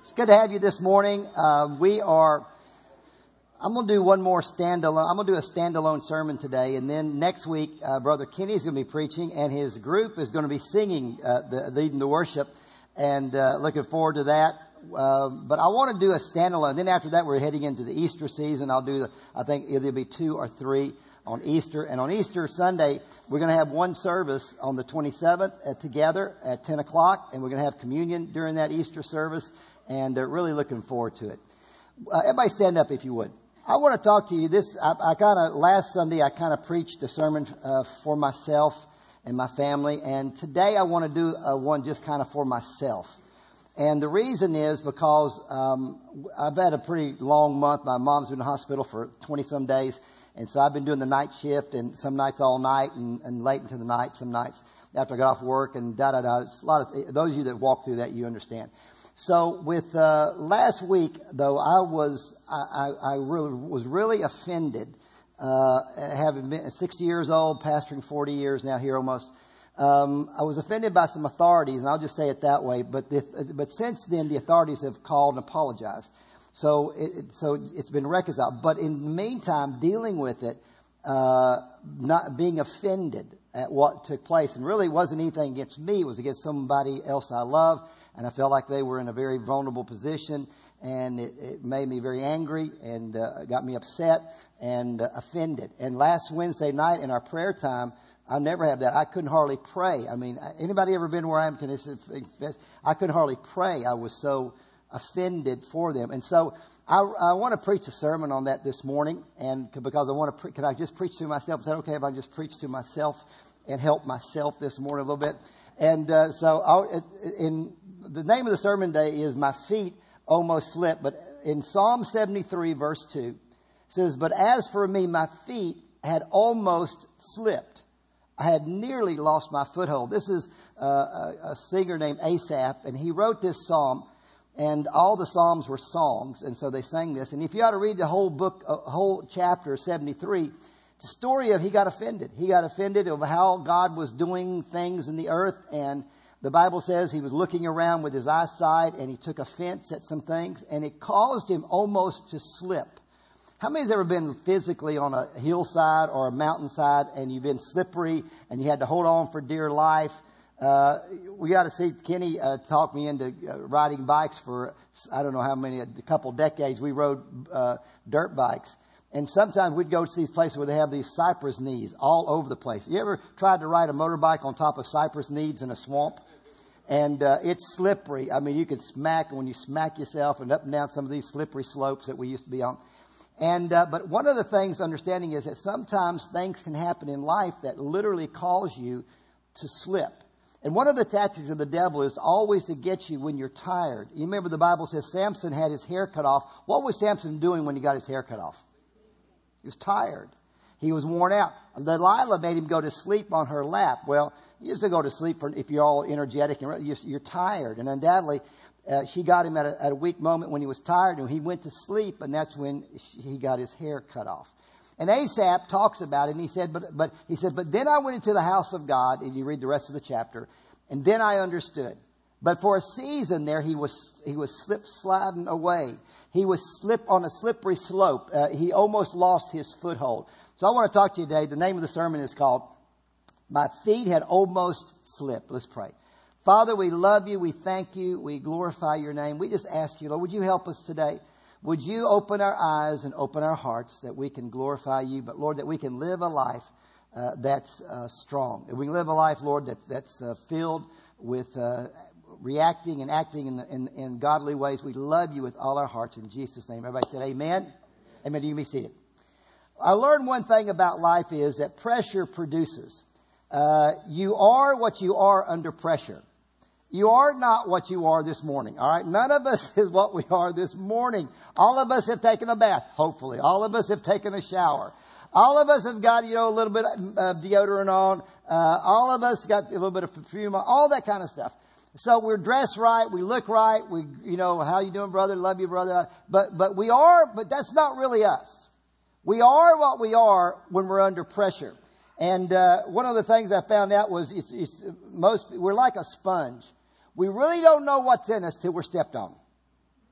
It's good to have you this morning. I'm going to do one more standalone. I'm going to do a standalone sermon today. And then next week, Brother Kenny is going to be preaching and his group is going to be singing, leading the worship. And looking forward to that. But I want to do a standalone. Then after that, we're heading into the Easter season. I think there'll be 2 or 3 on Easter. And on Easter Sunday, we're going to have one service on the 27th together at 10 o'clock. And we're going to have communion during that Easter service. And really looking forward to it. Everybody stand up if you would. I want to talk to you. Last Sunday, I kind of preached a sermon for myself and my family. And today I want to do one just kind of for myself. And the reason is because I've had a pretty long month. My mom's been in the hospital for 20-some days. And so I've been doing the night shift and some nights all night and late into the night, some nights after I got off work and da-da-da. It's a lot of, those of you that walk through that, you understand. So with last week, though, I really was really offended, having been 60 years old, pastoring 40 years now here almost. I was offended by some authorities, and I'll just say it that way. But since then, the authorities have called and apologized. So it's been reconciled. But in the meantime, dealing with it, not being offended at what took place, and really wasn't anything against me; it was against somebody else I love. And I felt like they were in a very vulnerable position, and it made me very angry and got me upset and offended. And last Wednesday night in our prayer time, I never had that. I couldn't hardly pray. I mean, anybody ever been where I am? I couldn't hardly pray. I was so offended for them. And so I want to preach a sermon on that this morning, and because I want to, can I just preach to myself? Is that okay if I just preach to myself and help myself this morning a little bit? And the name of the sermon today is My Feet Almost Slipped. But in Psalm 73, verse 2, it says, "But as for me, my feet had almost slipped. I had nearly lost my foothold." This is a singer named Asaph, and he wrote this psalm. And all the psalms were songs, and so they sang this. And if you ought to read the whole book, whole chapter 73, it's a story of he got offended. He got offended of how God was doing things in the earth, and the Bible says he was looking around with his eyesight and he took offense at some things and it caused him almost to slip. How many has ever been physically on a hillside or a mountainside and you've been slippery and you had to hold on for dear life? We got to see Kenny talk me into riding bikes for, I don't know how many, a couple decades. We rode dirt bikes. And sometimes we'd go to these places where they have these cypress knees all over the place. You ever tried to ride a motorbike on top of cypress knees in a swamp? And it's slippery. I mean, you can smack when you smack yourself and up and down some of these slippery slopes that we used to be on. And but one of the things understanding is that sometimes things can happen in life that literally cause you to slip. And one of the tactics of the devil is always to get you when you're tired. You remember the Bible says Samson had his hair cut off. What was Samson doing when he got his hair cut off? He was tired. He was worn out. Delilah made him go to sleep on her lap. Well, you used to go to sleep if you're all energetic and you're tired. And undoubtedly, she got him at a weak moment when he was tired, and he went to sleep, and that's when he got his hair cut off. And Asaph talks about it, and he said, but then I went into the house of God, and you read the rest of the chapter, and then I understood. But for a season there, he was sliding away. He was on a slippery slope. He almost lost his foothold. So I want to talk to you today. The name of the sermon is called My Feet Had Almost Slipped. Let's pray. Father, we love you. We thank you. We glorify your name. We just ask you, Lord, would you help us today? Would you open our eyes and open our hearts that we can glorify you? But Lord, that we can live a life that's strong. That we can live a life, Lord, that's filled with reacting and acting in godly ways. We love you with all our hearts in Jesus' name. Everybody said amen. Amen. You can be seated. I learned one thing about life is that pressure produces. You are what you are under pressure. You are not what you are this morning. All right. None of us is what we are this morning. All of us have taken a bath, hopefully. All of us have taken a shower. All of us have got, a little bit of deodorant on. All of us got a little bit of perfume on, all that kind of stuff. So we're dressed right. We look right. How you doing, brother? Love you, brother. But that's not really us. We are what we are when we're under pressure. And one of the things I found out was we're like a sponge. We really don't know what's in us till we're stepped on.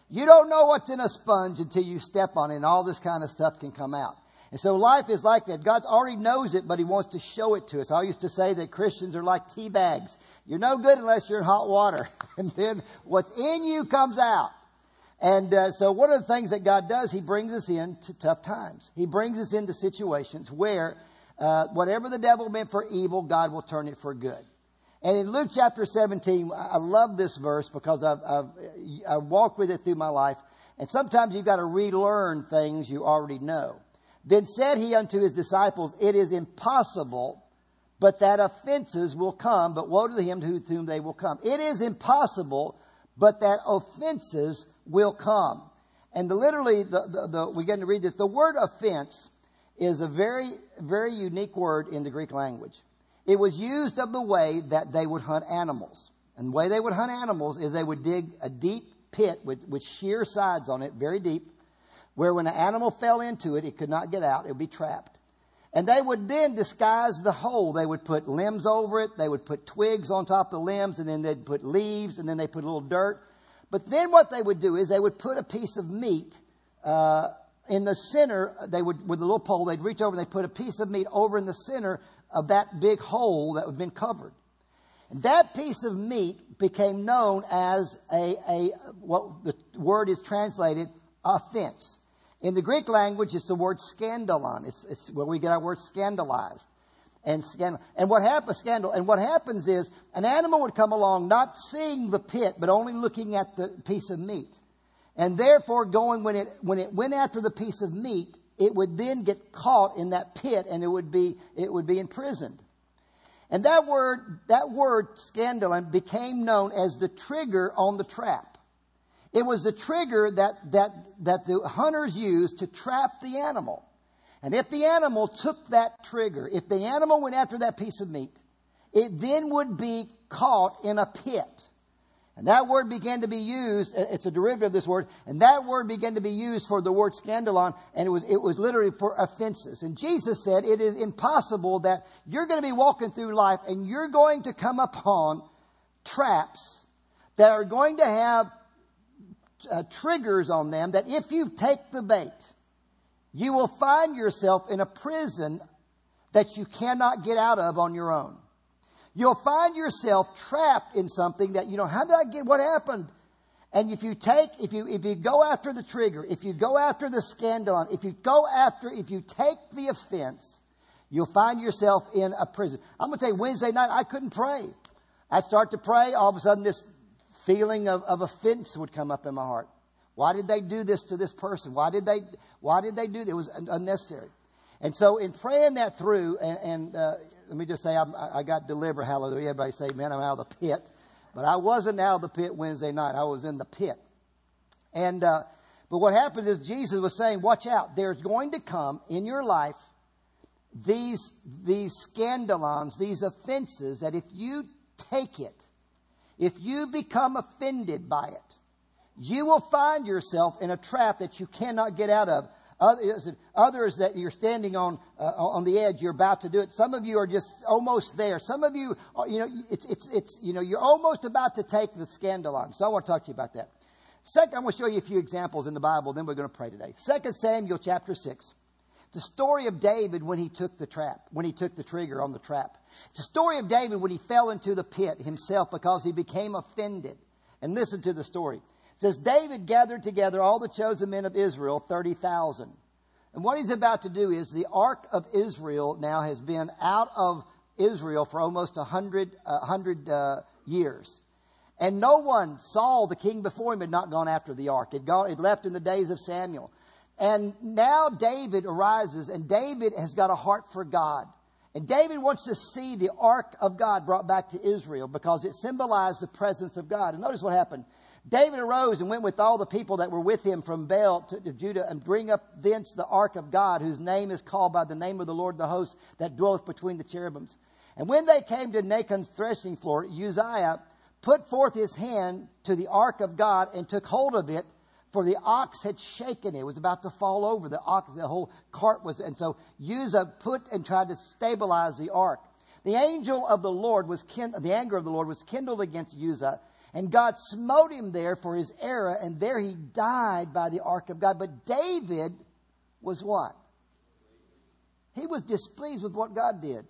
You don't know what's in a sponge until you step on it, and all this kind of stuff can come out. And so life is like that. God already knows it, but He wants to show it to us. I used to say that Christians are like tea bags. You're no good unless you're in hot water. And then what's in you comes out. And so one of the things that God does, He brings us into tough times. He brings us into situations where whatever the devil meant for evil, God will turn it for good. And in Luke chapter 17, I love this verse because I've walked with it through my life. And sometimes you've got to relearn things you already know. Then said He unto His disciples, it is impossible, but that offenses will come. But woe to him to whom they will come. It is impossible, but that offenses will come. And literally, we're going to read this. The word offense is a very, very unique word in the Greek language. It was used of the way that they would hunt animals. And the way they would hunt animals is they would dig a deep pit with sheer sides on it, very deep, where when an animal fell into it, it could not get out. It would be trapped. And they would then disguise the hole. They would put limbs over it. They would put twigs on top of the limbs, and then they'd put leaves, and then they put a little dirt. But then what they would do is they would put a piece of meat in the center. They would, with a little pole, they'd reach over and they'd put a piece of meat over in the center of that big hole that had been covered. And that piece of meat became known as what the word is translated, offense. In the Greek language, it's the word scandalon. It's where we get our word scandalized. And what happens is an animal would come along not seeing the pit, but only looking at the piece of meat. And therefore when it went after the piece of meat, it would then get caught in that pit and it would be imprisoned. And that word scandalon became known as the trigger on the trap. It was the trigger that the hunters used to trap the animal. And if the animal took that trigger, if the animal went after that piece of meat, it then would be caught in a pit. And that word began to be used, it's a derivative of this word, and that word began to be used for the word scandalon, and it was literally for offenses. And Jesus said it is impossible that you're going to be walking through life and you're going to come upon traps that are going to have triggers on them, that if you take the bait, you will find yourself in a prison that you cannot get out of on your own. You'll find yourself trapped in something that, how did I get, what happened? And if you go after the trigger, if you go after the scandalon, if you take the offense, you'll find yourself in a prison. I'm going to tell you, Wednesday night, I couldn't pray. I'd start to pray, all of a sudden this feeling of offense would come up in my heart. Why did they do this to this person? Why did they do this? It was unnecessary. And so in praying that through, and let me just say, I got delivered. Hallelujah. Everybody say, man, I'm out of the pit. But I wasn't out of the pit Wednesday night. I was in the pit. And but what happened is Jesus was saying, watch out. There's going to come in your life these scandalons, these offenses, that if you take it, if you become offended by it, you will find yourself in a trap that you cannot get out of. Others that you're standing on the edge, you're about to do it. Some of you are just almost there. Some of you, you're almost about to take the scandalon. So I want to talk to you about that. Second, I'm going to show you a few examples in the Bible. Then we're going to pray today. 2 Samuel chapter 6. It's a story of David when he took the trigger on the trap. It's a story of David when he fell into the pit himself because he became offended. And listen to the story. It says, David gathered together all the chosen men of Israel, 30,000. And what he's about to do is the ark of Israel now has been out of Israel for almost 100 years. And no one, Saul, the king before him, had not gone after the ark. It left in the days of Samuel. And now David arises, and David has got a heart for God. And David wants to see the ark of God brought back to Israel because it symbolized the presence of God. And notice what happened. David arose and went with all the people that were with him from Baal to Judah, and bring up thence the ark of God, whose name is called by the name of the Lord of the hosts, that dwelleth between the cherubims. And when they came to Nachon's threshing floor, Uzziah put forth his hand to the ark of God and took hold of it, for the ox had shaken it. It was about to fall over. The whole cart was, and so Uzzah put and tried to stabilize the ark. The anger of the Lord was kindled against Uzzah, And God smote him there for his error, and there he died by the ark of God. But David was what? He was displeased with what God did.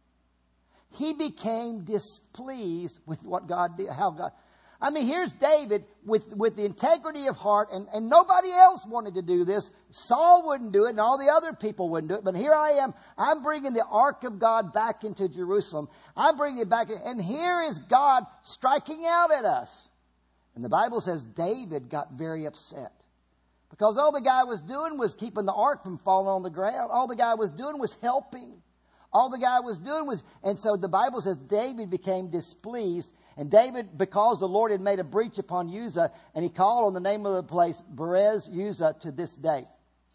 He became displeased with what God did, how God... I mean, here's David with the integrity of heart, and nobody else wanted to do this. Saul wouldn't do it, and all the other people wouldn't do it. But here I am. I'm bringing the ark of God back into Jerusalem. I'm bringing it back, and here is God striking out at us. And the Bible says David got very upset. Because all the guy was doing was keeping the ark from falling on the ground. All the guy was doing was helping. All the guy was doing was... And so the Bible says David became displeased. And David, because the Lord had made a breach upon Uzzah, and he called on the name of the place Perez Uzzah to this day.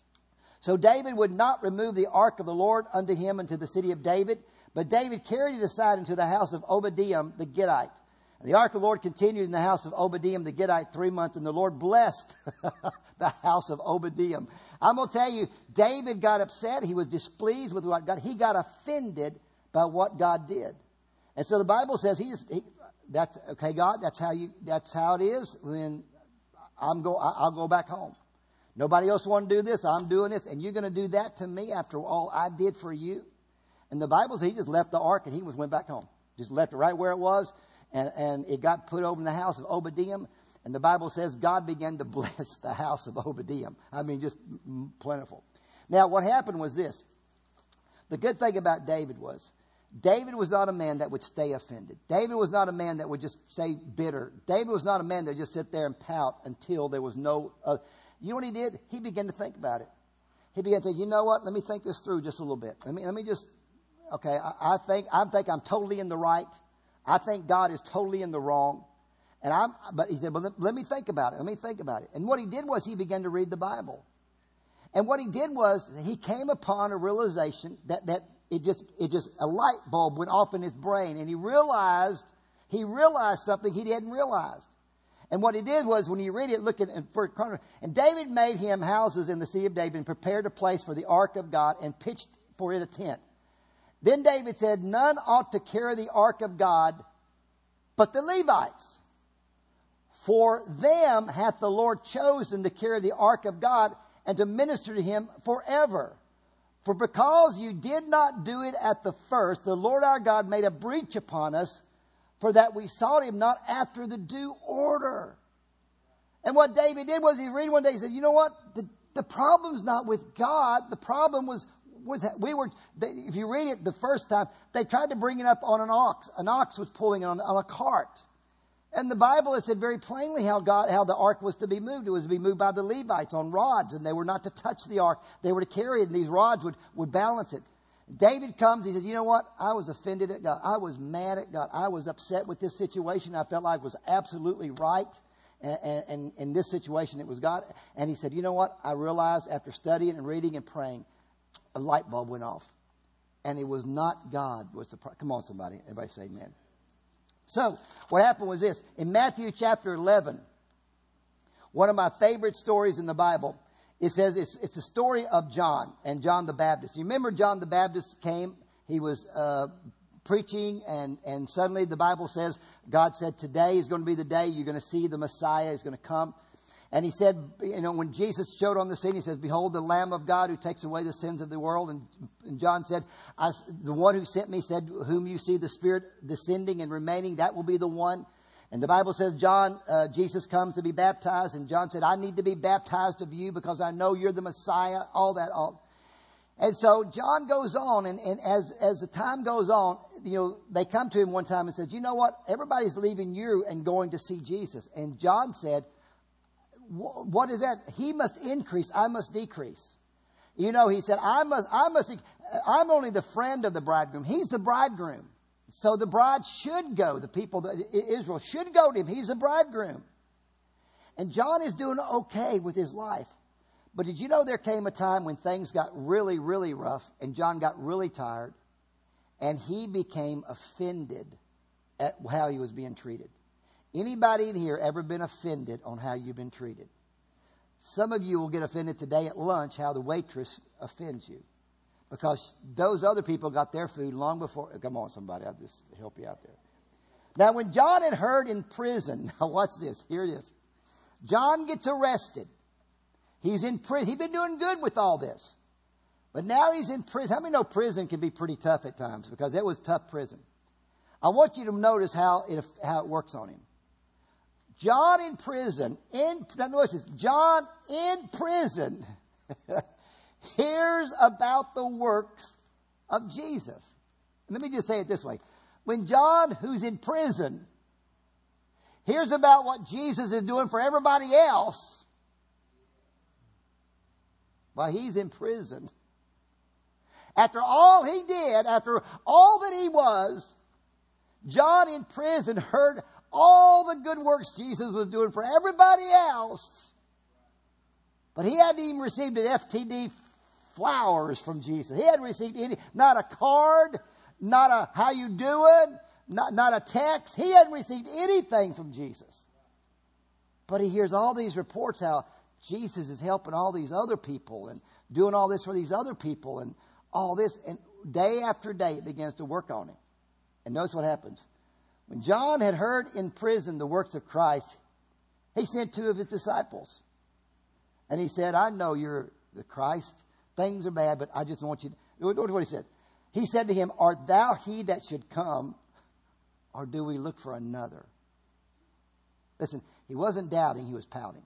So David would not remove the ark of the Lord unto him into the city of David, but David carried it aside into the house of Obadiah the Gittite. And the ark of the Lord continued in the house of Obadiah the Gittite 3 months, and the Lord blessed the house of Obadiah. I'm going to tell you, David got upset. He was displeased with what God. He got offended by what God did. And so the Bible says that's okay, God. That's how it is. Then I'll go back home. Nobody else want to do this. I'm doing this, and you're going to do that to me after all I did for you. And the Bible says he just left the ark and he went back home. Just left it right where it was, and it got put over in the house of Obadiah. And the Bible says God began to bless the house of Obadiah. I mean, just plentiful. Now, what happened was this. The good thing about David was not a man that would stay offended. David was not a man that would just stay bitter. David was not a man that would just sit there and pout until there was no... you know what he did? He began to think about it. He began to think, you know what? Let me think this through just a little bit. Let me just... Okay, I think I'm totally in the right. I think God is totally in the wrong. But he said, well, let me think about it. Let me think about it. And what he did was he began to read the Bible. And what he did was he came upon a realization that it just a light bulb went off in his brain, and he realized something he hadn't realized. And what he did was, when you read it, look at First Chronicles, and David made him houses in the city of David and prepared a place for the ark of God and pitched for it a tent. Then David said, none ought to carry the ark of God but the Levites. For them hath the Lord chosen to carry the ark of God and to minister to him forever. For because you did not do it at the first, the Lord our God made a breach upon us, for that we sought him not after the due order. And what David did was, he read one day, he said, you know what? The problem's not with God. The problem was if you read it the first time, they tried to bring it up on an ox. An ox was pulling it on a cart. And the Bible, it said very plainly how the ark was to be moved. It was to be moved by the Levites on rods, and they were not to touch the ark. They were to carry it, and these rods would balance it. David comes, he says, you know what? I was offended at God. I was mad at God. I was upset with this situation. I felt like it was absolutely right. And in this situation, it was God. And he said, you know what? I realized after studying and reading and praying, a light bulb went off. And it was not God. Come on, somebody. Everybody say amen. So, what happened was this. In Matthew chapter 11, one of my favorite stories in the Bible, it says it's a story of John and John the Baptist. You remember John the Baptist came, he was preaching, and suddenly the Bible says, God said, today is going to be the day you're going to see the Messiah is going to come. And he said, when Jesus showed on the scene, he says, behold, the Lamb of God who takes away the sins of the world. And John said, the one who sent me said, whom you see the Spirit descending and remaining, that will be the one. And the Bible says, Jesus comes to be baptized. And John said, I need to be baptized of you because I know you're the Messiah, all that. And so John goes on, and as the time goes on, they come to him one time and says, you know what? Everybody's leaving you and going to see Jesus. And John said, what is that? He must increase, I must decrease. He said, I'm only the friend of the bridegroom. He's the bridegroom. So the bride should go. The people, Israel, should go to him. He's the bridegroom. And John is doing okay with his life. But did you know there came a time when things got really, really rough, and John got really tired, and he became offended at how he was being treated? Anybody in here ever been offended on how you've been treated? Some of you will get offended today at lunch how the waitress offends you. Because those other people got their food long before. Come on, somebody. I'll just help you out there. Now, when John had heard in prison, now watch this, here it is. John gets arrested. He's in prison. He'd been doing good with all this. But now he's in prison. How many know prison can be pretty tough at times? Because it was tough prison. I want you to notice how it works on him. John in prison, John in prison hears about the works of Jesus. Let me just say it this way. When John, who's in prison, hears about what Jesus is doing for everybody else, while he's in prison, after all he did, after all that he was, John in prison heard all the good works Jesus was doing for everybody else. But he hadn't even received an FTD flowers from Jesus. He hadn't received any, not a card, not a how you doing, not a text. He hadn't received anything from Jesus. But he hears all these reports how Jesus is helping all these other people and doing all this for these other people and all this. And day after day it begins to work on him. And notice what happens. When John had heard in prison the works of Christ, he sent 2 of his disciples. And he said, I know you're the Christ. Things are bad, but I just want you to... Notice what he said. He said to him, art thou he that should come, or do we look for another? Listen, he wasn't doubting, he was pouting.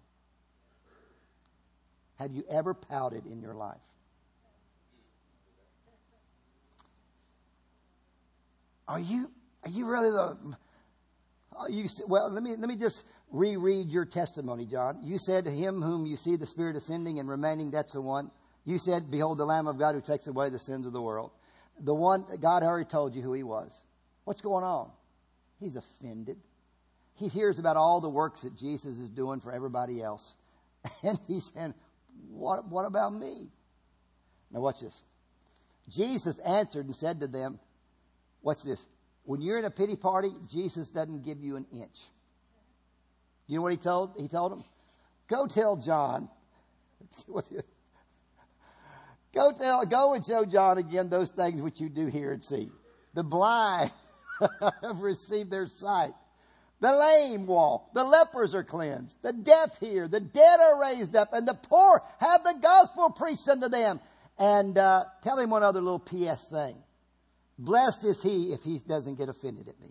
Have you ever pouted in your life? Are you really the... Well, let me just reread your testimony, John. You said to him whom you see the Spirit ascending and remaining, that's the one. You said, behold, the Lamb of God who takes away the sins of the world. The one, God already told you who he was. What's going on? He's offended. He hears about all the works that Jesus is doing for everybody else. And he's saying, what about me? Now watch this. Jesus answered and said to them, watch this. When you're in a pity party, Jesus doesn't give you an inch. You know what he told? He told them, go tell John. Go and show John again those things which you do hear and see. The blind have received their sight. The lame walk. The lepers are cleansed. The deaf hear. The dead are raised up. And the poor have the gospel preached unto them. And tell him one other little P.S. thing. Blessed is he if he doesn't get offended at me.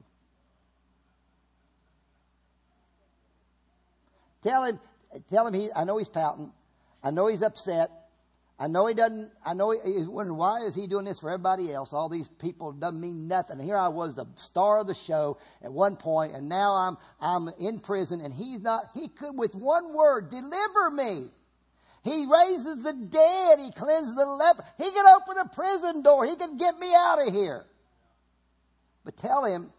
Tell him I know he's pouting. I know he's upset. I know he's wondering, why is he doing this for everybody else? All these people doesn't mean nothing. And here I was, the star of the show at one point, and now I'm in prison, and he could with one word deliver me. He raises the dead. He cleanses the leper. He can open a prison door. He can get me out of here. But tell him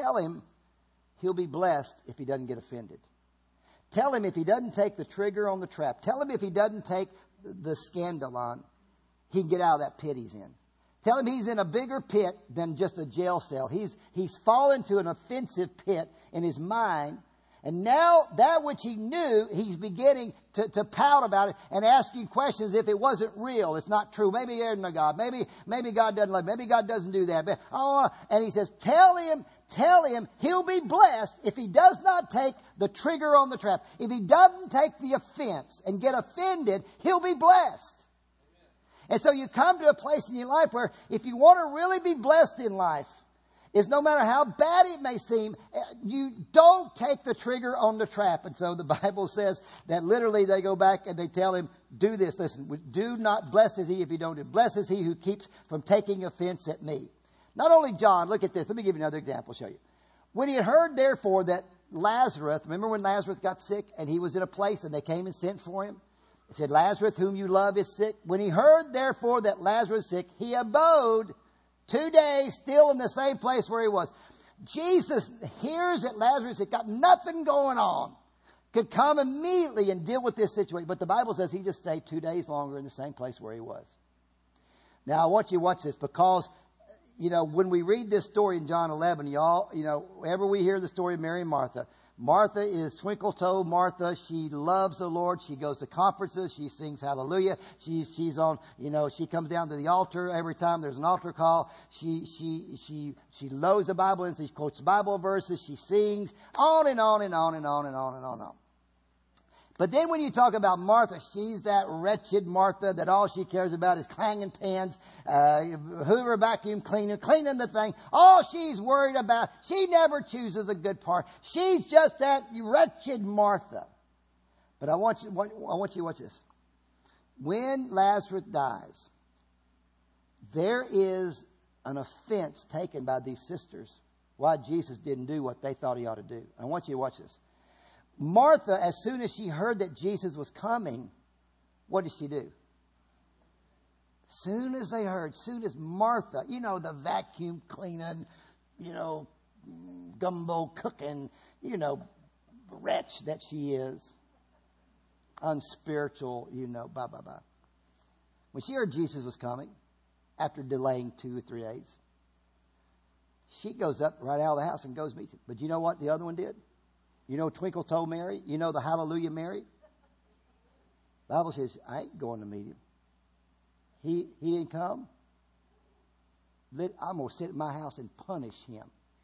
he'll be blessed if he doesn't get offended. Tell him if he doesn't take the trigger on the trap. Tell him if he doesn't take the scandal on, he can get out of that pit he's in. Tell him he's in a bigger pit than just a jail cell. He's fallen to an offensive pit in his mind. And now that which he knew, he's beginning to pout about it and asking questions if it wasn't real. It's not true. Maybe there's no God. Maybe God doesn't love him. Maybe God doesn't do that. And he says, tell him he'll be blessed if he does not take the trigger on the trap. If he doesn't take the offense and get offended, he'll be blessed. And so you come to a place in your life where if you want to really be blessed in life, is no matter how bad it may seem, you don't take the trigger on the trap. And so the Bible says that literally they go back and they tell him, do this. Listen, do not, blessed is he if you don't do. Blessed is he who keeps from taking offense at me. Not only John, look at this. Let me give you another example, show you. When he had heard, therefore, that Lazarus, remember when Lazarus got sick and he was in a place and they came and sent for him? He said, Lazarus, whom you love, is sick. When he heard, therefore, that Lazarus was sick, he abode 2 days still in the same place where he was. Jesus hears that Lazarus had got nothing going on, could come immediately and deal with this situation. But the Bible says he just stayed 2 days longer in the same place where he was. Now, I want you to watch this because, when we read this story in John 11, y'all, whenever we hear the story of Mary and Martha, Martha is twinkle-toed Martha. She loves the Lord. She goes to conferences. She sings hallelujah. She's on, she comes down to the altar every time there's an altar call. She loads the Bible and she quotes Bible verses. She sings on and on and on and on and on and on and on. But then when you talk about Martha, she's that wretched Martha that all she cares about is clanging pans, Hoover vacuum cleaner, cleaning the thing. All she's worried about, she never chooses a good part. She's just that wretched Martha. But I want you to watch this. When Lazarus dies, there is an offense taken by these sisters why Jesus didn't do what they thought he ought to do. I want you to watch this. Martha, as soon as she heard that Jesus was coming, what did she do? Soon as Martha, the vacuum cleaning, gumbo cooking, wretch that she is, unspiritual, blah, blah, blah. When she heard Jesus was coming, after delaying 2 or 3 days, she goes up right out of the house and goes meet him. But you know what the other one did? Twinkle-toe Mary? The Hallelujah Mary? The Bible says, I ain't going to meet him. He didn't come. I'm going to sit at my house and punish him.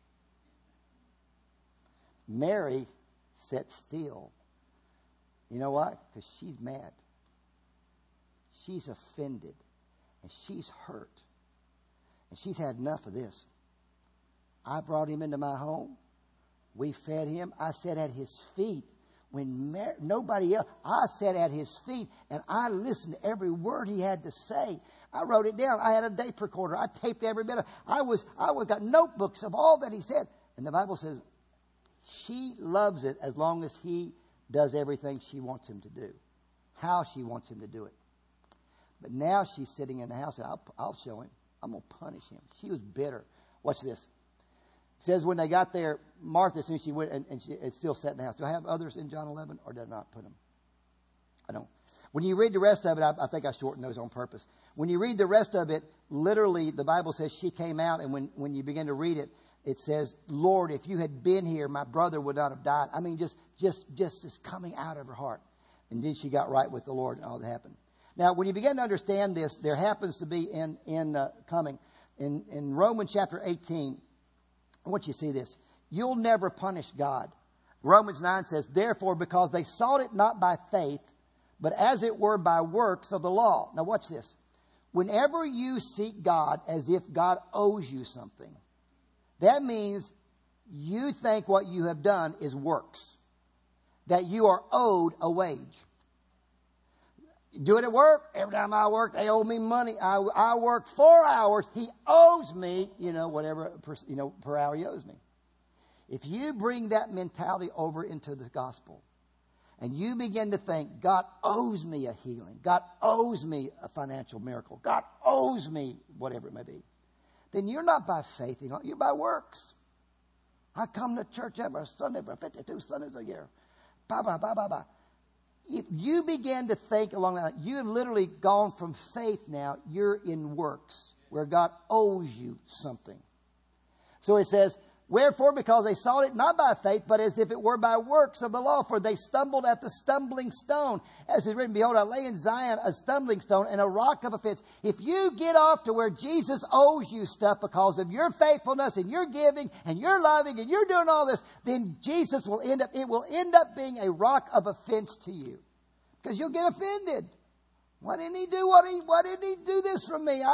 Mary sat still. You know why? Because she's mad. She's offended. And she's hurt. And she's had enough of this. I brought him into my home. We fed him. I sat at his feet. When nobody else, I sat at his feet and I listened to every word he had to say. I wrote it down. I had a tape recorder. I taped every bit of it. I got notebooks of all that he said. And the Bible says she loves it as long as he does everything she wants him to do, how she wants him to do it. But now she's sitting in the house and I'll show him. I'm going to punish him. She was bitter. Watch this. It says when they got there, Martha, as soon as she went, and she still sat in the house. Do I have others in John 11, or did I not put them? I don't. When you read the rest of it, I think I shortened those on purpose. When you read the rest of it, literally, the Bible says she came out, and when you begin to read it, it says, Lord, if you had been here, my brother would not have died. I mean, just this coming out of her heart. And then she got right with the Lord, and all that happened. Now, when you begin to understand this, there happens to be in Romans chapter 18, I want you to see this. You'll never punish God. Romans 9 says, therefore, because they sought it not by faith, but as it were by works of the law. Now watch this. Whenever you seek God as if God owes you something, that means you think what you have done is works. That you are owed a wage. Do it at work. Every time I work, they owe me money. I work 4 hours. He owes me, whatever, per hour he owes me. If you bring that mentality over into the gospel and you begin to think, God owes me a healing. God owes me a financial miracle. God owes me whatever it may be. Then you're not by faith, you're by works. I come to church every Sunday for 52 Sundays a year. Bye, bye, bye, bye, bye. If you begin to think along that, you've literally gone from faith now, you're in works where God owes you something. So it says, wherefore, because they sought it not by faith, but as if it were by works of the law, for they stumbled at the stumbling stone. As is written, behold, I lay in Zion a stumbling stone and a rock of offense. If you get off to where Jesus owes you stuff because of your faithfulness and your giving and your loving and you're doing all this, then Jesus will end up being a rock of offense to you. Because you'll get offended. Why didn't he do why didn't he do this for me?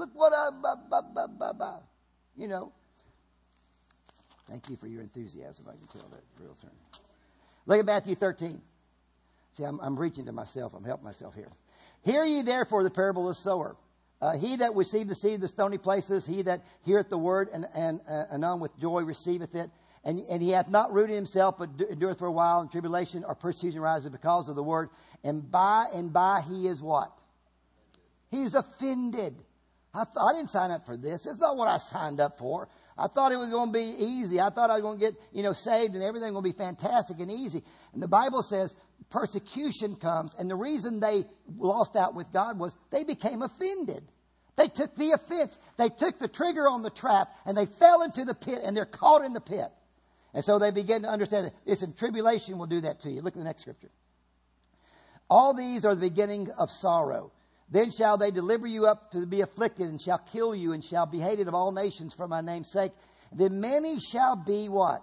Thank you for your enthusiasm. I can tell that real turn. Look at Matthew 13. See, I'm reaching to myself. I'm helping myself here. Hear ye therefore the parable of the sower. He that received the seed of the stony places, he that heareth the word and anon with joy receiveth it. And he hath not rooted himself, but endureth for a while, and tribulation or persecution rises because of the word. And by he is what? He's offended. I didn't sign up for this. It's not what I signed up for. I thought it was going to be easy. I thought I was going to get, saved and everything will be fantastic and easy. And the Bible says persecution comes. And the reason they lost out with God was they became offended. They took the offense. They took the trigger on the trap and they fell into the pit and they're caught in the pit. And so they begin to understand that, listen, tribulation will do that to you. Look at the next scripture. All these are the beginning of sorrow. Then shall they deliver you up to be afflicted, and shall kill you, and shall be hated of all nations for my name's sake. Then many shall be what?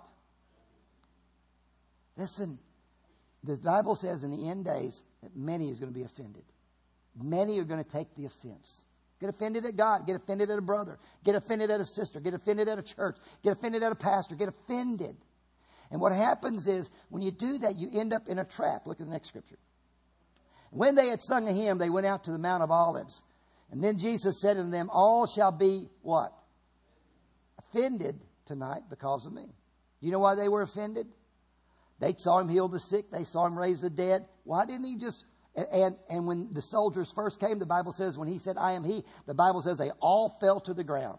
Listen, the Bible says in the end days that many is going to be offended. Many are going to take the offense. Get offended at God. Get offended at a brother. Get offended at a sister. Get offended at a church. Get offended at a pastor. Get offended. And what happens is, when you do that, you end up in a trap. Look at the next scripture. When they had sung a hymn, they went out to the Mount of Olives. And then Jesus said unto them, all shall be what? Offended tonight because of me. You know why they were offended? They saw him heal the sick. They saw him raise the dead. Why didn't he just... And when the soldiers first came, the Bible says, when he said, I am he, the Bible says they all fell to the ground.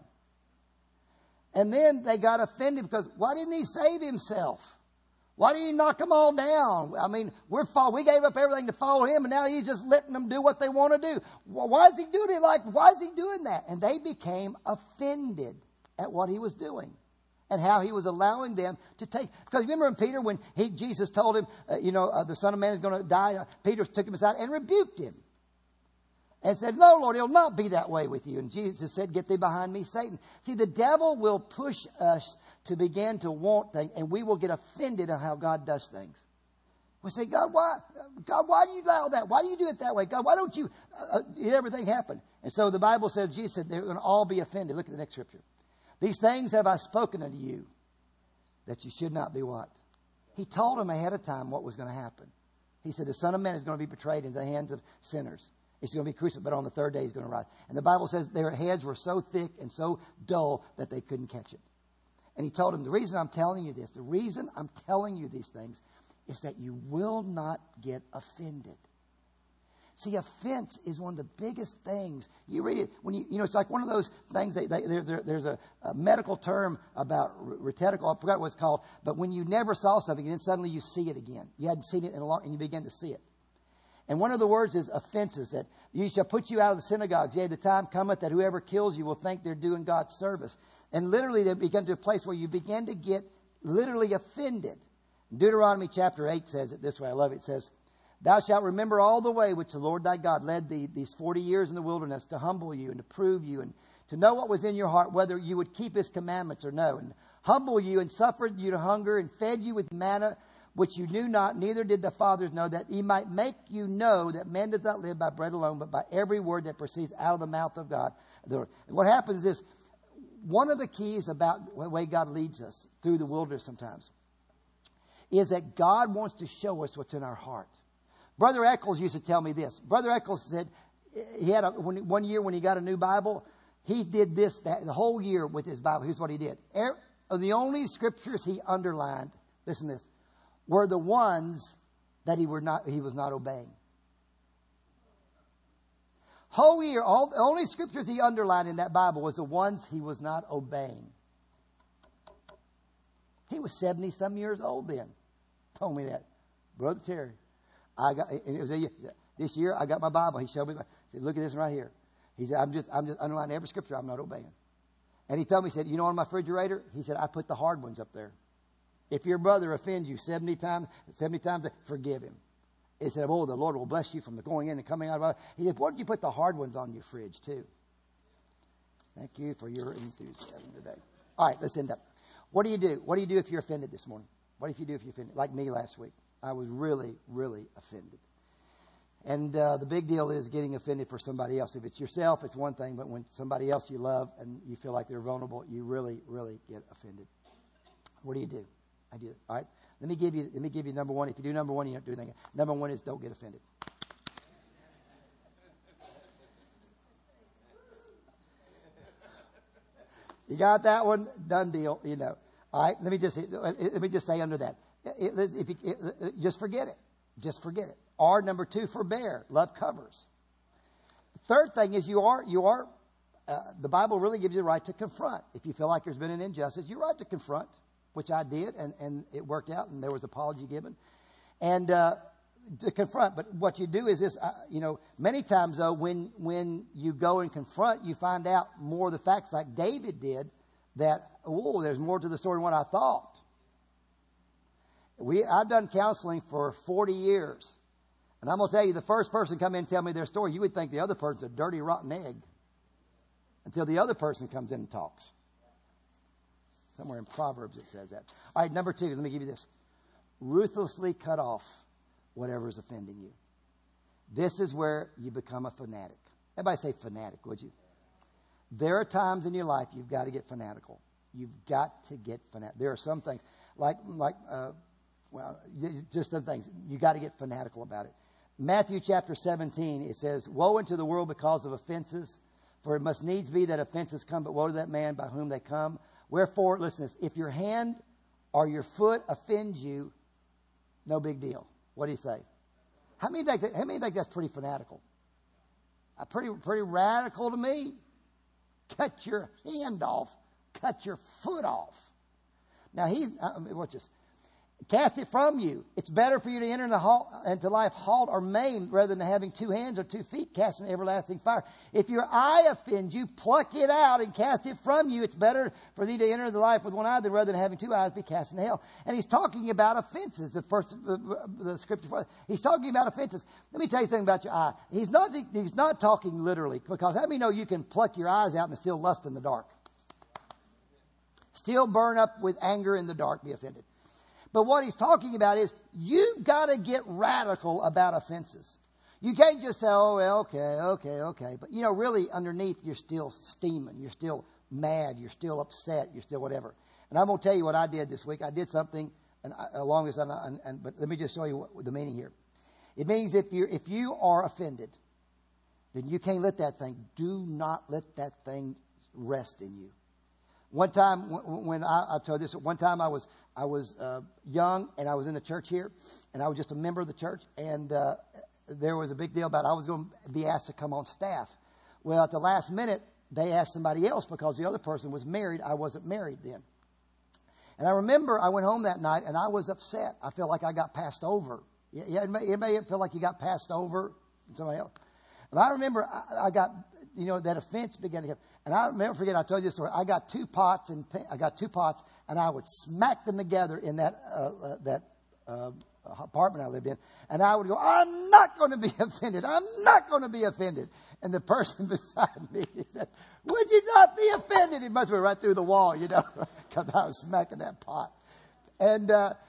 And then they got offended because why didn't he save himself? Why didn't he knock them all down? I mean, we gave up everything to follow him, and now he's just letting them do what they want to do. Why is he doing it why is he doing that? And they became offended at what he was doing and how he was allowing them to take. Because remember in Peter, when Jesus told him, the Son of Man is going to die, Peter took him aside and rebuked him. And said, no, Lord, it'll not be that way with you. And Jesus said, get thee behind me, Satan. See, the devil will push us to begin to want things, and we will get offended at how God does things. We say, God, why do you allow that? Why do you do it that way? God, why don't you let everything happen? And so the Bible says, Jesus said, they're going to all be offended. Look at the next scripture. These things have I spoken unto you, that you should not be what? He told them ahead of time what was going to happen. He said, the Son of Man is going to be betrayed into the hands of sinners. He's going to be crucified, but on the third day he's going to rise. And the Bible says their heads were so thick and so dull that they couldn't catch it. And he told them, the reason I'm telling you these things is that you will not get offended. See, offense is one of the biggest things. You read it, when it's like one of those things, there's a medical term about reticle, I forgot what it's called, but when you never saw something, then suddenly you see it again. You hadn't seen it in a long, and you begin to see it. And one of the words is offenses, that you shall put you out of the synagogues. Yea, the time cometh that whoever kills you will think they're doing God's service. And literally they begin to a place where you begin to get literally offended. Deuteronomy chapter 8 says it this way. I love it. It says, thou shalt remember all the way which the Lord thy God led thee these 40 years in the wilderness to humble you and to prove you and to know what was in your heart, whether you would keep his commandments or no. And humble you and suffered you to hunger and fed you with manna, which you knew not, neither did the fathers know, that he might make you know that man does not live by bread alone, but by every word that proceeds out of the mouth of God. What happens is, one of the keys about the way God leads us through the wilderness sometimes is that God wants to show us what's in our heart. Brother Eccles used to tell me this. Brother Eccles said he had one year when he got a new Bible, he did the whole year with his Bible. Here's what he did. The only scriptures he underlined, listen to this, were the ones that he was not obeying. Whole year, the only scriptures he underlined in that Bible was the ones he was not obeying. He was 70-some years old then. Told me that. Brother Terry, this year I got my Bible. He showed me. He said, look at this right here. He said, I'm just underlining every scripture I'm not obeying. And he told me, he said, on my refrigerator, he said, I put the hard ones up there. If your brother offends you 70 times, forgive him. He said, oh, the Lord will bless you from the going in and coming out of it. He said, why don't you put the hard ones on your fridge too? Thank you for your enthusiasm today. All right, let's end up. What do you do? What do you do if you're offended this morning? What if you do if you're offended? Like me last week. I was really, really offended. And the big deal is getting offended for somebody else. If it's yourself, it's one thing. But when somebody else you love and you feel like they're vulnerable, you really, really get offended. What do you do? I do it. All right. Let me give you number one. If you do number one, you don't do anything. Number one is don't get offended. You got that one? Done deal. All right. Let me just say under that. Just forget it. Just forget it. Or number two, forbear. Love covers. Third thing is you are. The Bible really gives you the right to confront. If you feel like there's been an injustice, you're right to confront, which I did, and it worked out, and there was apology given, and to confront. But what you do is this, many times though, when you go and confront, you find out more of the facts, like David did. That there's more to the story than what I thought. I've done counseling for 40 years. And I'm going to tell you, the first person to come in and tell me their story, you would think the other person's a dirty, rotten egg. Until the other person comes in and talks. Somewhere in Proverbs it says that. All right, number 2, let me give you this. Ruthlessly cut off whatever is offending you. This is where you become a fanatic. Everybody say fanatic, would you? There are times in your life you've got to get fanatical. You've got to get fanatical. There are some things, just some things. You got to get fanatical about it. Matthew chapter 17, it says, "Woe unto the world because of offenses, for it must needs be that offenses come, but woe to that man by whom they come. Wherefore," listen to this, "if your hand or your foot offends you, no big deal." What do you say? How many think that's pretty fanatical? Pretty radical to me. Cut your hand off. Cut your foot off. Now watch this. "Cast it from you. It's better for you to enter into life halt or maimed rather than having 2 hands or 2 feet cast in everlasting fire. If your eye offends you, pluck it out and cast it from you. It's better for thee to enter the life with 1 eye than rather than having 2 eyes be cast in hell." And he's talking about offenses. The scripture. He's talking about offenses. Let me tell you something about your eye. He's not talking literally, because how many know you can pluck your eyes out and still lust in the dark? Still burn up with anger in the dark, be offended. But what he's talking about is you've got to get radical about offenses. You can't just say, "Oh, well, okay. But, really underneath you're still steaming. You're still mad. You're still upset. You're still whatever. And I'm going to tell you what I did this week. I did something along this, but let me just show you what the meaning here. It means if you are offended, then you can't let that thing, do not let that thing rest in you. One time, when I told this, one time I was young and I was in the church here, and I was just a member of the church, and there was a big deal about I was going to be asked to come on staff. Well, at the last minute, they asked somebody else because the other person was married. I wasn't married then. And I remember I went home that night and I was upset. I felt like I got passed over. Anybody feel like you got passed over? Somebody else? And I remember I got, that offense began to come. And I'll never forget, I told you this story. I got 2 pots and I would smack them together in that apartment I lived in. And I would go, "I'm not going to be offended. I'm not going to be offended." And the person beside me said, "Would you not be offended?" He must have been right through the wall, because I was smacking that pot. And,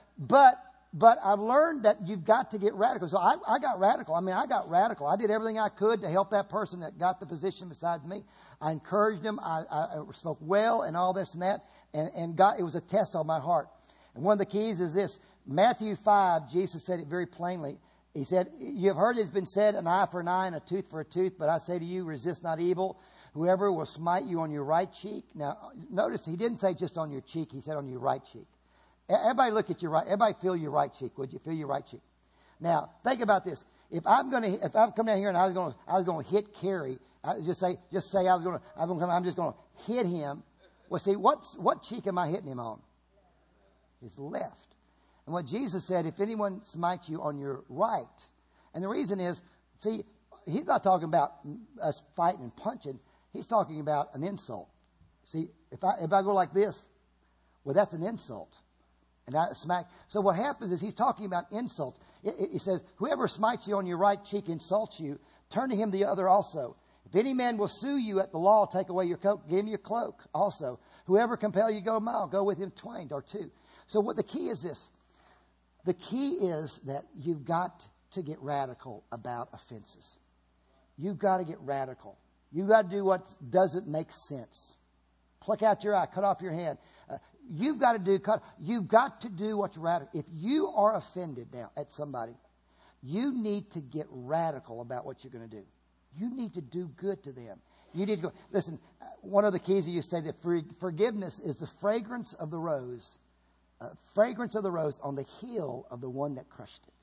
but I've learned that you've got to get radical. So I got radical. I got radical. I did everything I could to help that person that got the position beside me. I encouraged him. I spoke well and all this and that. And God, it was a test on my heart. And one of the keys is this. Matthew 5, Jesus said it very plainly. He said, "You have heard it has been said, an eye for an eye and a tooth for a tooth. But I say to you, resist not evil. Whoever will smite you on your right cheek." Now, notice he didn't say just on your cheek. He said on your right cheek. Everybody look at your right. Everybody feel your right cheek. Would you feel your right cheek? Now, think about this. If I'm come down here and I was going to hit Kerry, I'm just going to hit him. Well, see, what cheek am I hitting him on? His left. And what Jesus said, if anyone smites you on your right, and the reason is, see, he's not talking about us fighting and punching. He's talking about an insult. See, if I go like this, well, that's an insult. And that smack. So what happens is he's talking about insults. He says, "Whoever smites you on your right cheek insults you, turn to him the other also. If any man will sue you at the law, take away your coat, give him your cloak also. Whoever compel you go a mile, go with him twain or 2. So what the key is this. The key is that you've got to get radical about offenses. You've got to get radical. You've got to do what doesn't make sense. Pluck out your eye, cut off your hand. You've got to do what's radical. If you are offended now at somebody, you need to get radical about what you're going to do. You need to do good to them. You need to go. Listen, one of the keys you say that forgiveness is the fragrance of the rose. Fragrance of the rose on the heel of the one that crushed it.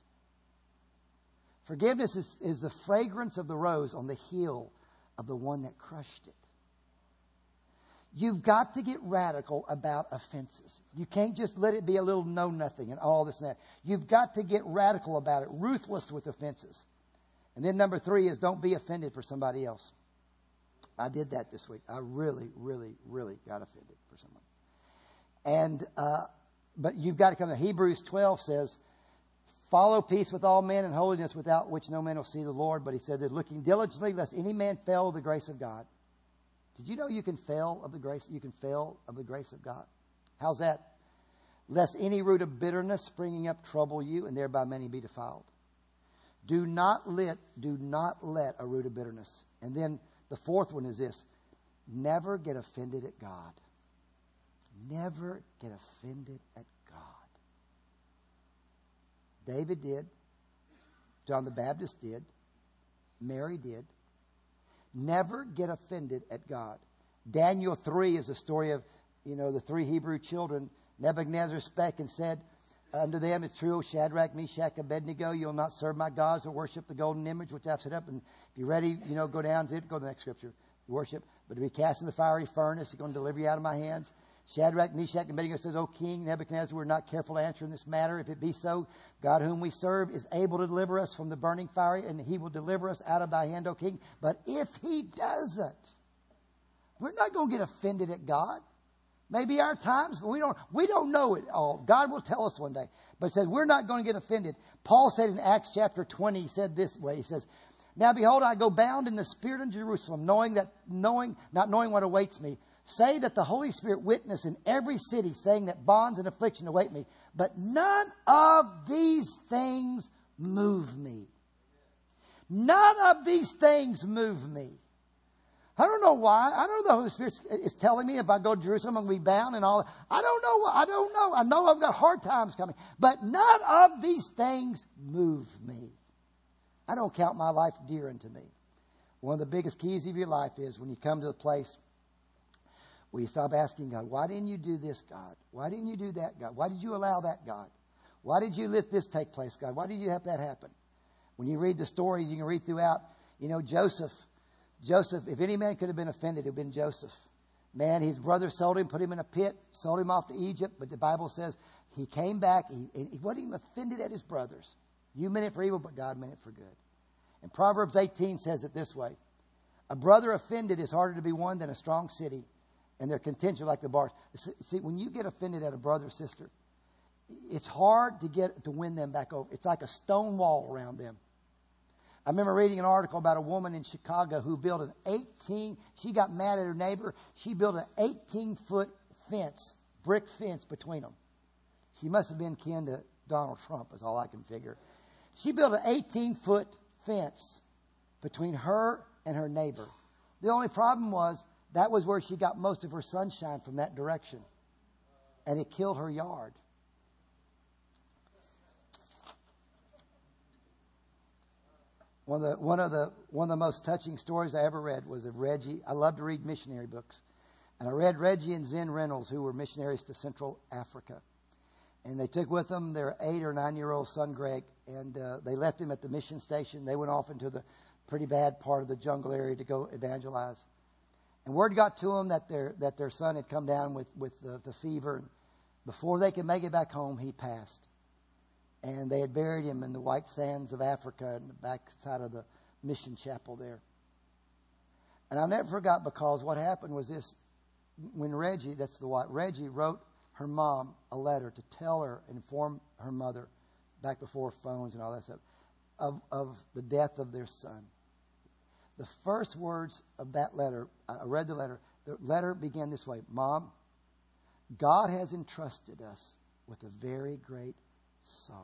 Forgiveness is the fragrance of the rose on the heel of the one that crushed it. You've got to get radical about offenses. You can't just let it be a little know-nothing and all this and that. You've got to get radical about it, ruthless with offenses. And then number 3 is don't be offended for somebody else. I did that this week. I really, really, really got offended for someone. And but you've got to come to Hebrews 12 says, follow peace with all men and holiness, without which no man will see the Lord. But he said, they're looking diligently lest any man fail of the grace of God. Did you know you can fail of the grace? You can fail of the grace of God. How's that? Lest any root of bitterness springing up trouble you, and thereby many be defiled. Do not let a root of bitterness. And then the fourth one is this: never get offended at God. Never get offended at God. David did. John the Baptist did. Mary did. Never get offended at God. Daniel 3 is a story of, the three Hebrew children. Nebuchadnezzar spake and said unto them, it's true, O Shadrach, Meshach, Abednego, you'll not serve my gods or worship the golden image which I've set up. And if you're ready, go down to it. Go to the next scripture. Worship. But to be cast in the fiery furnace, he's going to deliver you out of my hands. Shadrach, Meshach, and Abednego says, O King Nebuchadnezzar, we're not careful to answer in this matter. If it be so, God whom we serve is able to deliver us from the burning fire, and he will deliver us out of thy hand, O King. But if he doesn't, we're not going to get offended at God. Maybe our times, but we don't know it all. God will tell us one day. But it says we're not going to get offended. Paul said in Acts chapter 20, he said this way. He says, now behold, I go bound in the Spirit in Jerusalem, not knowing what awaits me. Say that the Holy Spirit witness in every city, saying that bonds and affliction await me. But none of these things move me. None of these things move me. I don't know why. I don't know the Holy Spirit is telling me if I go to Jerusalem I'm going to be bound and all. I don't know. I know I've got hard times coming. But none of these things move me. I don't count my life dear unto me. One of the biggest keys of your life is when you come to the place where you stop asking God, why didn't you do this, God? Why didn't you do that, God? Why did you allow that, God? Why did you let this take place, God? Why did you have that happen? When you read the stories, you can read throughout, Joseph, if any man could have been offended, it would have been Joseph. Man, his brother sold him, put him in a pit, sold him off to Egypt. But the Bible says he came back. He wasn't even offended at his brothers. You meant it for evil, but God meant it for good. And Proverbs 18 says it this way. A brother offended is harder to be won than a strong city, and their contention like the bars. See, when you get offended at a brother or sister, it's hard to win them back over. It's like a stone wall around them. I remember reading an article about a woman in Chicago who built she got mad at her neighbor. She built an 18-foot fence, brick fence between them. She must have been kin to Donald Trump, is all I can figure. She built an 18-foot fence between her and her neighbor. The only problem was that was where she got most of her sunshine, from that direction. And it killed her yard. One of the most touching stories I ever read was of Reggie. I love to read missionary books. And I read Reggie and Zen Reynolds, who were missionaries to Central Africa. And they took with them their 8 or 9-year-old son, Greg. And they left him at the mission station. They went off into the pretty bad part of the jungle area to go evangelize. And word got to them that their son had come down with the fever. And before they could make it back home, he passed. And they had buried him in the white sands of Africa in the backside of the mission chapel there. And I'll never forgot, because what happened was this. When Reggie wrote her mom a letter to tell her, inform her mother, back before phones and all that stuff, of the death of their son. The first words of that letter, I read the letter. The letter began this way. Mom, God has entrusted us with a very great sorrow.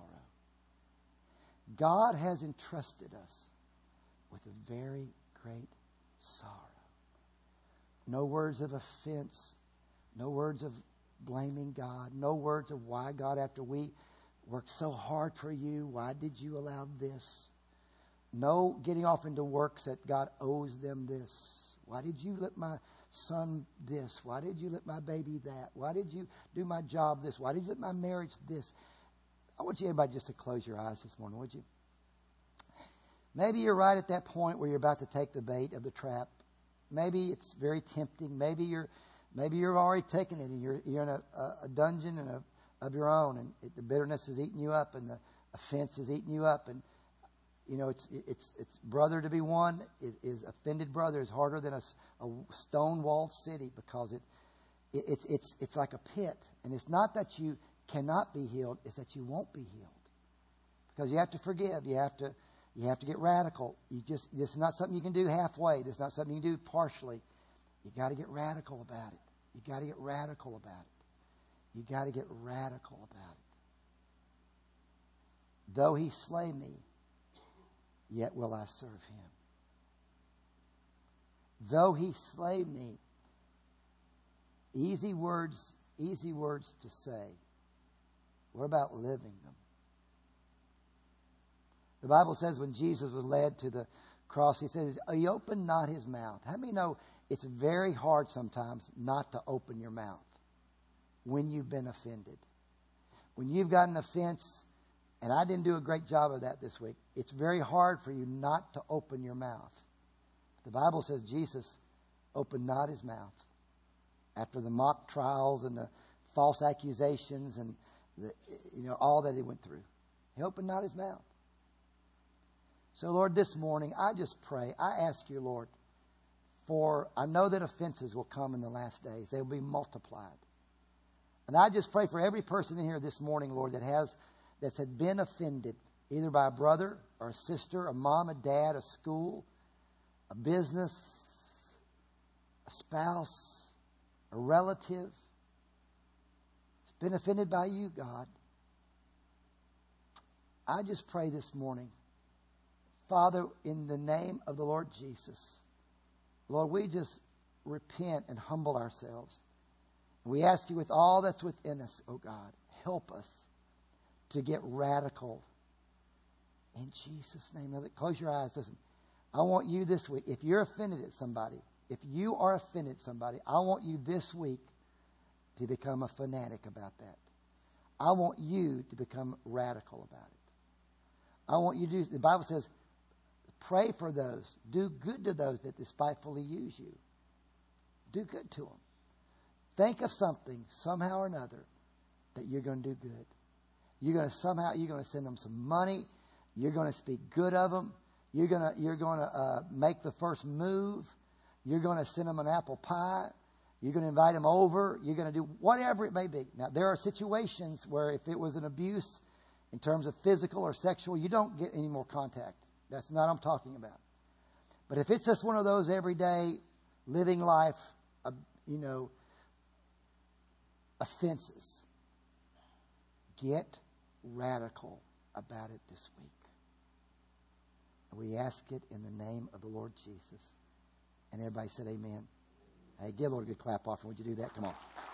God has entrusted us with a very great sorrow. No words of offense. No words of blaming God. No words of why, God, after we worked so hard for you, why did you allow this? No getting off into works that God owes them this. Why did you let my son this? Why did you let my baby that? Why did you do my job this? Why did you let my marriage this? I want you, everybody, just to close your eyes this morning, would you? Maybe you're right at that point where you're about to take the bait of the trap. Maybe it's very tempting. Maybe you're already taken it, and you're in a dungeon of your own, and the bitterness is eating you up, and the offense is eating you up, and it's brother to be won is offended brother is harder than a stone walled city, because it's like a pit, and it's not that you cannot be healed is that you won't be healed. Because you have to forgive. You have to get radical. This is not something you can do halfway. This is not something you can do partially. You got to get radical about it. You got to get radical about it. You got to get radical about it. Though he slay me, yet will I serve him. Though he slay me. Easy words to say. What about living them? The Bible says when Jesus was led to the cross, he says, he opened not his mouth. How many know it's very hard sometimes not to open your mouth when you've been offended? When you've got an offense, and I didn't do a great job of that this week, it's very hard for you not to open your mouth. The Bible says Jesus opened not his mouth. After the mock trials and the false accusations and all that he went through, he opened not his mouth. So, Lord, this morning, I just pray. I ask you, Lord, I know that offenses will come in the last days. They will be multiplied. And I just pray for every person in here this morning, Lord, that's had been offended, either by a brother or a sister, a mom, a dad, a school, a business, a spouse, a relative. It's been offended by you, God. I just pray this morning, Father, in the name of the Lord Jesus, Lord, we just repent and humble ourselves. We ask you with all that's within us, oh God, help us to get radical. In Jesus' name. Now, close your eyes. Listen, I want you this week, if you're offended at somebody, if you are offended at somebody, I want you this week to become a fanatic about that. I want you to become radical about it. I want you to do, the Bible says, pray for those. Do good to those that despitefully use you. Do good to them. Think of something, somehow or another, that you're going to do good. You're going to send them some money. You're going to speak good of them. You're going to make the first move. You're going to send them an apple pie. You're going to invite them over. You're going to do whatever it may be. Now, there are situations where if it was an abuse in terms of physical or sexual, you don't get any more contact. That's not what I'm talking about. But if it's just one of those everyday living life, offenses, get radical about it this week. And we ask it in the name of the Lord Jesus. And everybody said amen. Hey, give the Lord a good clap offering. Would you do that? Come on.